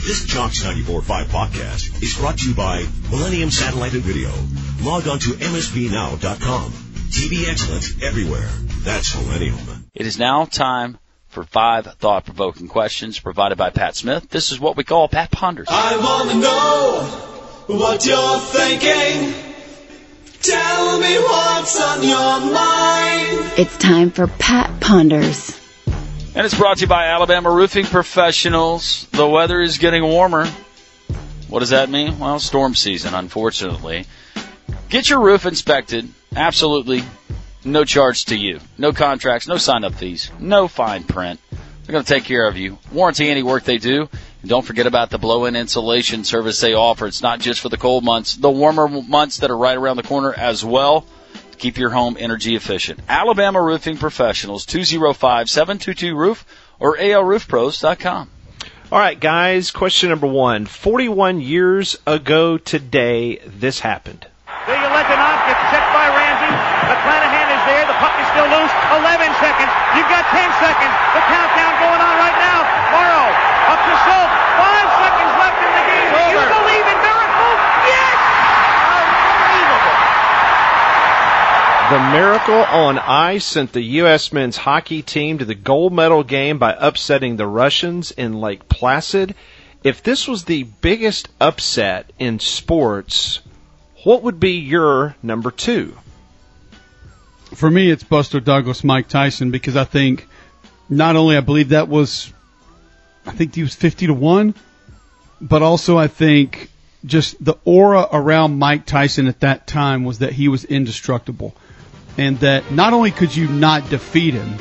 This Jocks 94.5 podcast is brought to you by Millennium Satellite and Video. Log on to msbnow.com. TV excellence everywhere. That's Millennium. It is now time for 5 thought-provoking questions provided by Pat Smith. This is what we call Pat Ponders. I want to know what you're thinking. Tell me what's on your mind. It's time for Pat Ponders. And it's brought to you by Alabama Roofing Professionals. The weather is getting warmer. What does that mean? Well, storm season, unfortunately. Get your roof inspected. Absolutely no charge to you. No contracts, no sign-up fees, no fine print. They're going to take care of you. Warranty any work they do. And don't forget about the blow-in insulation service they offer. It's not just for the cold months, the warmer months that are right around the corner as well. Keep your home energy efficient. Alabama Roofing Professionals, 205-722-ROOF or alroofpros.com. All right, guys, question number 1. 41 years ago today, this happened. Ilya Ledinov gets checked by Ramsey. McClanahan is there. The puck is still loose. 11 seconds. You've got 10 seconds. The countdown going on right now. Morrow up to Schultz. 5 seconds left in the game. Do you believe in miracles? Yes! Unbelievable. The Miracle on Ice sent the U.S. men's hockey team to the gold medal game by upsetting the Russians in Lake Placid. If this was the biggest upset in sports, what would be your number 2? For me, it's Buster Douglas, Mike Tyson, because I think not only I believe that was, I think he was 50-1, but also I think just the aura around Mike Tyson at that time was that he was indestructible. And that not only could you not defeat him,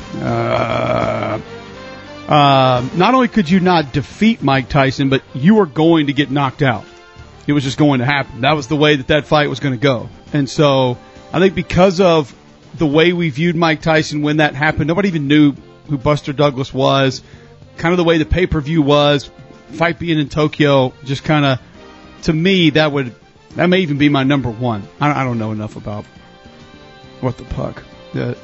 not only could you not defeat Mike Tyson, but you were going to get knocked out. It was just going to happen. That was the way that fight was going to go. And so I think because of the way we viewed Mike Tyson when that happened, nobody even knew who Buster Douglas was, kind of the way the pay-per-view was, fight being in Tokyo, just kind of, to me, that may even be my number 1. I don't know enough about what the puck. Yeah.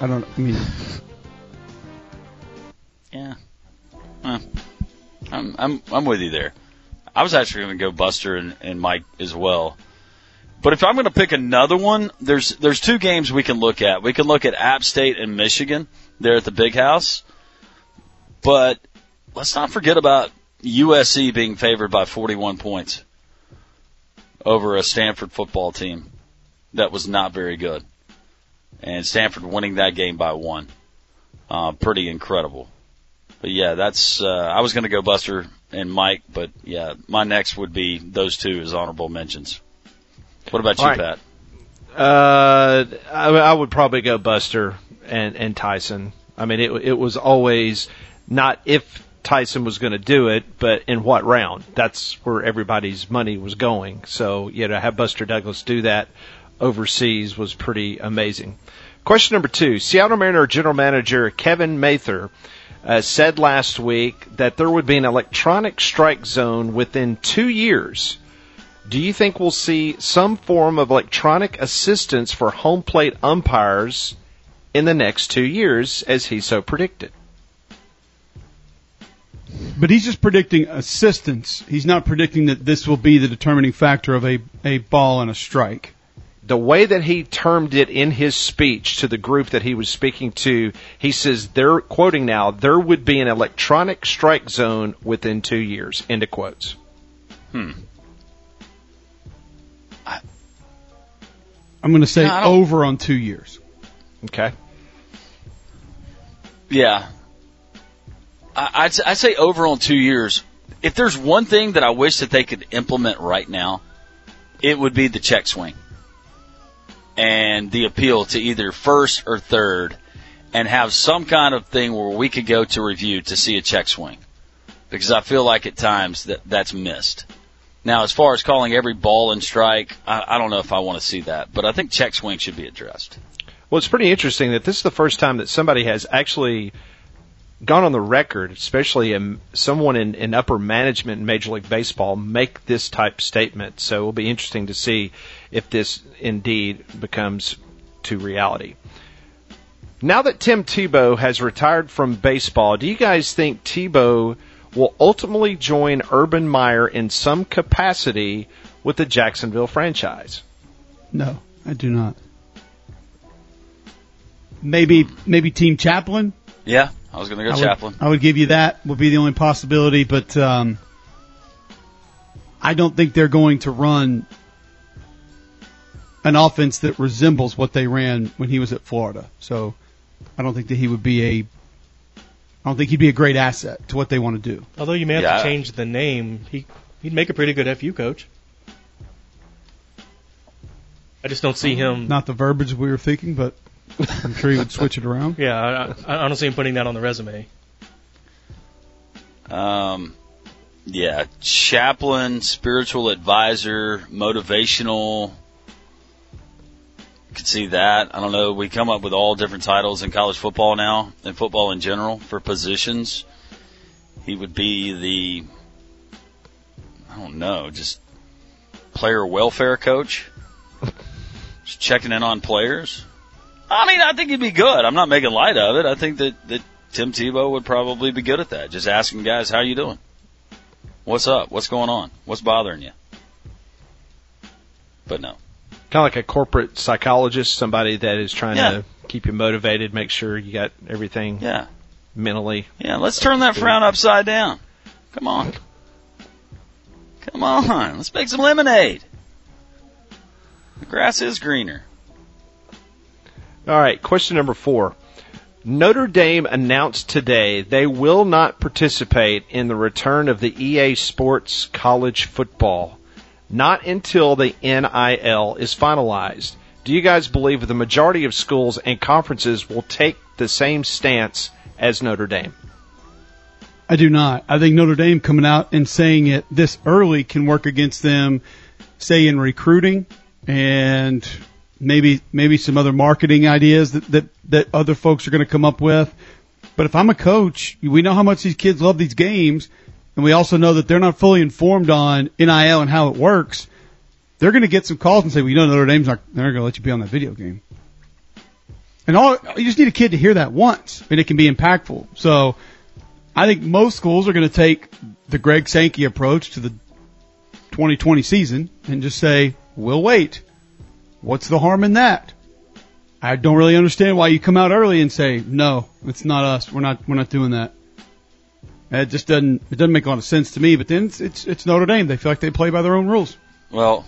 I'm with you there. I was actually going to go Buster and Mike as well. But if I'm going to pick another one, there's 2 games we can look at. We can look at App State and Michigan there at the Big House. But let's not forget about USC being favored by 41 points over a Stanford football team that was not very good. And Stanford winning that game by 1. Pretty incredible. But, yeah, that's I was going to go Buster and Mike, but, yeah, my next would be those 2 as honorable mentions. What about you, right, Pat? I would probably go Buster and Tyson. I mean, it was always not if Tyson was going to do it, but in what round. That's where everybody's money was going. So, to have Buster Douglas do that overseas was pretty amazing. Question number 2. Seattle Mariner General Manager Kevin Mather said last week that there would be an electronic strike zone within 2 years. Do you think we'll see some form of electronic assistance for home plate umpires in the next 2 years, as he so predicted? But he's just predicting assistance. He's not predicting that this will be the determining factor of a ball and a strike. The way that he termed it in his speech to the group that he was speaking to, he says, they're quoting now, there would be an electronic strike zone within 2 years, end of quotes. I'm going to say over on 2 years. Okay. Yeah. I'd say over on 2 years. If there's one thing that I wish that they could implement right now, it would be the check swing. And the appeal to either first or third, and have some kind of thing where we could go to review to see a check swing. Because I feel like at times that's missed. Now, as far as calling every ball and strike, I don't know if I want to see that. But I think check swing should be addressed. Well, it's pretty interesting that this is the first time that somebody has actually gone on the record, especially someone in upper management in Major League Baseball, make this type statement. So it will be interesting to see if this indeed becomes to reality. Now that Tim Tebow has retired from baseball, do you guys think Tebow will ultimately join Urban Meyer in some capacity with the Jacksonville franchise? No, I do not. Maybe Team Chaplin. Yeah, I was going to go Chaplin. I would give you that. Would be the only possibility, but I don't think they're going to run an offense that resembles what they ran when he was at Florida. So I don't think that he would be I don't think he'd be a great asset to what they want to do. Although you may have to change the name, he'd make a pretty good FU coach. I just don't see him. Not the verbiage we were thinking, but I'm sure he would switch it around. Yeah, I don't see him putting that on the resume. Yeah, chaplain, spiritual advisor, motivational. You could see that. I don't know. We come up with all different titles in college football now, and football in general, for positions. He would be just player welfare coach. Just checking in on players. I mean, I think he'd be good. I'm not making light of it. I think that Tim Tebow would probably be good at that. Just asking guys, how you doing? What's up? What's going on? What's bothering you? But no. Kind of like a corporate psychologist, somebody that is trying to keep you motivated, make sure you got everything mentally. Yeah, let's turn that frown upside down. Come on. Let's make some lemonade. The grass is greener. All right, question number 4. Notre Dame announced today they will not participate in the return of the EA Sports College Football, not until the NIL is finalized. Do you guys believe the majority of schools and conferences will take the same stance as Notre Dame? I do not. I think Notre Dame coming out and saying it this early can work against them, say, in recruiting and maybe some other marketing ideas that other folks are going to come up with. But if I'm a coach, we know how much these kids love these games, and we also know that they're not fully informed on NIL and how it works. They're going to get some calls and say, well, Notre Dame's they're not going to let you be on that video game. And you just need a kid to hear that once, and it can be impactful. So I think most schools are going to take the Greg Sankey approach to the 2020 season and just say, we'll wait. What's the harm in that? I don't really understand why you come out early and say, no, it's not us. We're not doing that. It just doesn't make a lot of sense to me, but then it's Notre Dame. They feel like they play by their own rules. Well,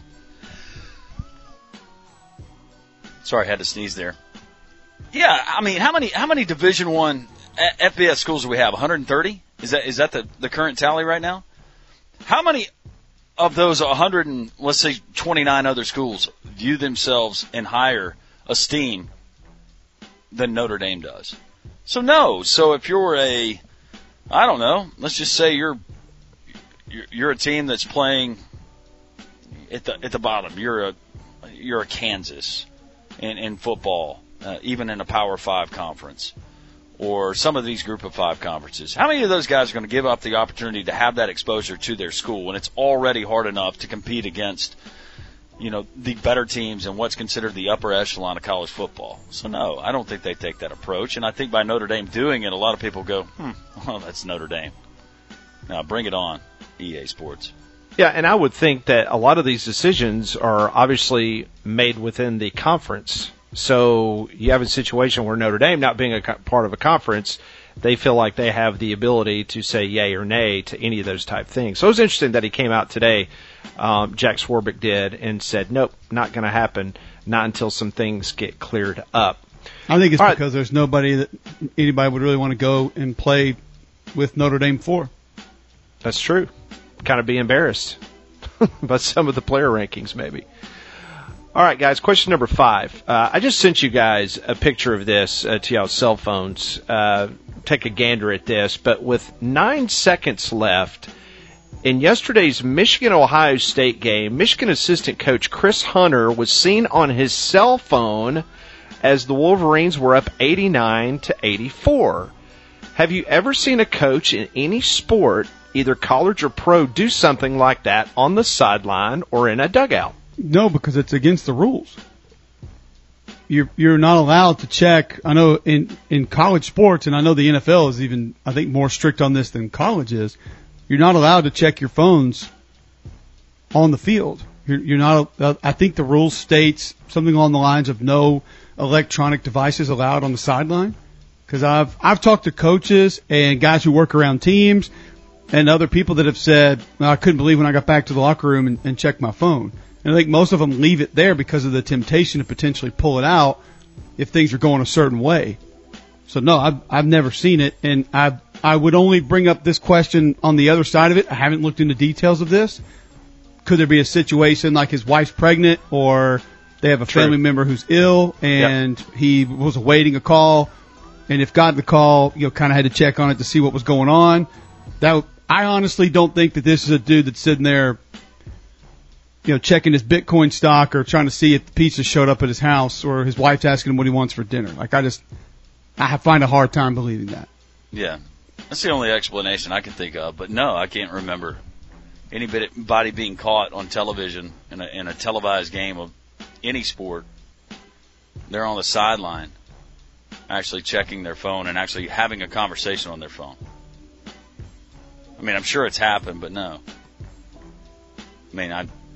sorry, I had to sneeze there. Yeah, I mean, how many Division I FBS schools do we have? 130? Is that the current tally right now? How many of those 100 and let's say 29 other schools view themselves in higher esteem than Notre Dame does? So no. So if you're I don't know, let's just say you're a team that's playing at the bottom. You're a Kansas in football, even in a Power 5 conference, or some of these Group of 5 conferences. How many of those guys are going to give up the opportunity to have that exposure to their school when it's already hard enough to compete against, the better teams and what's considered the upper echelon of college football? So no, I don't think they take that approach. And I think by Notre Dame doing it, a lot of people go, well, that's Notre Dame. Now bring it on, EA Sports. Yeah, and I would think that a lot of these decisions are obviously made within the conference. So you have a situation where Notre Dame, not being a part of a conference, they feel like they have the ability to say yay or nay to any of those type things. So it was interesting that he came out today, Jack Swarbrick did, and said, nope, not going to happen, not until some things get cleared up. I think it's because there's nobody that anybody would really want to go and play with Notre Dame for. That's true. Kind of be embarrassed by some of the player rankings, maybe. All right, guys, question number 5. I just sent you guys a picture of this to y'all's cell phones. Take a gander at this. But with 9 seconds left, in yesterday's Michigan-Ohio State game, Michigan assistant coach Chris Hunter was seen on his cell phone as the Wolverines were up 89-84. Have you ever seen a coach in any sport, either college or pro, do something like that on the sideline or in a dugout? No, because it's against the rules. you're not allowed to check. I know in college sports, and I know the NFL is even, I think, more strict on this than college is. You're not allowed to check your phones on the field. You're not. I think the rule states something along the lines of no electronic devices allowed on the sideline. Because I've talked to coaches and guys who work around teams and other people that have said, I couldn't believe when I got back to the locker room and checked my phone. And I think most of them leave it there because of the temptation to potentially pull it out if things are going a certain way. So no, I've never seen it, and I would only bring up this question on the other side of it. I haven't looked into details of this. Could there be a situation like his wife's pregnant, or they have a family member who's ill and he was awaiting a call, and if got the call, kind of had to check on it to see what was going on. I honestly don't think that this is a dude that's sitting there, checking his Bitcoin stock or trying to see if the pizza showed up at his house, or his wife's asking him what he wants for dinner. Like, I find a hard time believing that. Yeah. That's the only explanation I can think of. But no, I can't remember anybody being caught on television in a televised game of any sport. They're on the sideline actually checking their phone and actually having a conversation on their phone. I mean, I'm sure it's happened, but no. I mean,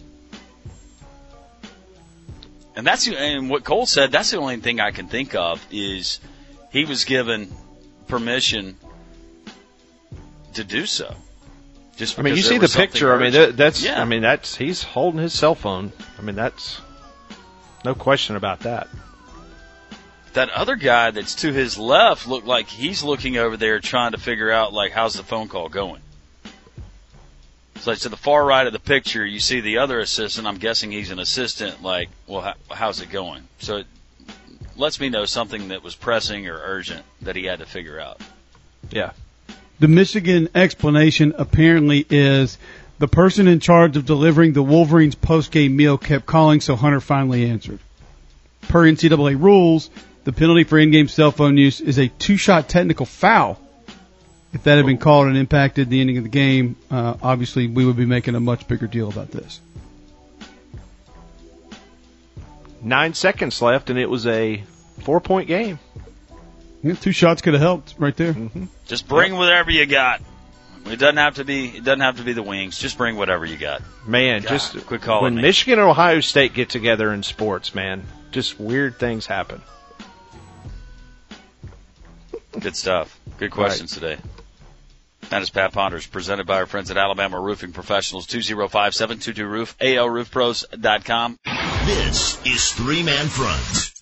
and what Cole said, that's the only thing I can think of is he was given permission to do so. Just because you see the picture. I mean, he's holding his cell phone. I mean, that's no question about that. That other guy that's to his left looked like he's looking over there trying to figure out, like, how's the phone call going? So to the far right of the picture, you see the other assistant. I'm guessing he's an assistant. Like, well, how's it going? So it lets me know something that was pressing or urgent that he had to figure out. Yeah. The Michigan explanation apparently is the person in charge of delivering the Wolverines post-game meal kept calling, so Hunter finally answered. Per NCAA rules, the penalty for in-game cell phone use is a 2-shot technical foul. If that had been called and impacted the ending of the game, obviously we would be making a much bigger deal about this. 9 seconds left, and it was a 4-point game. Yeah, 2 shots could have helped right there. Mm-hmm. Just bring whatever you got. It doesn't have to be the wings. Just bring whatever you got. Man, God, just quit calling when me. Michigan and Ohio State get together in sports, man, just weird things happen. Good stuff. Good questions today. That is Pat Ponders, presented by our friends at Alabama Roofing Professionals, 205-722-ROOF, ALRoofPros.com. This is Three Man Front.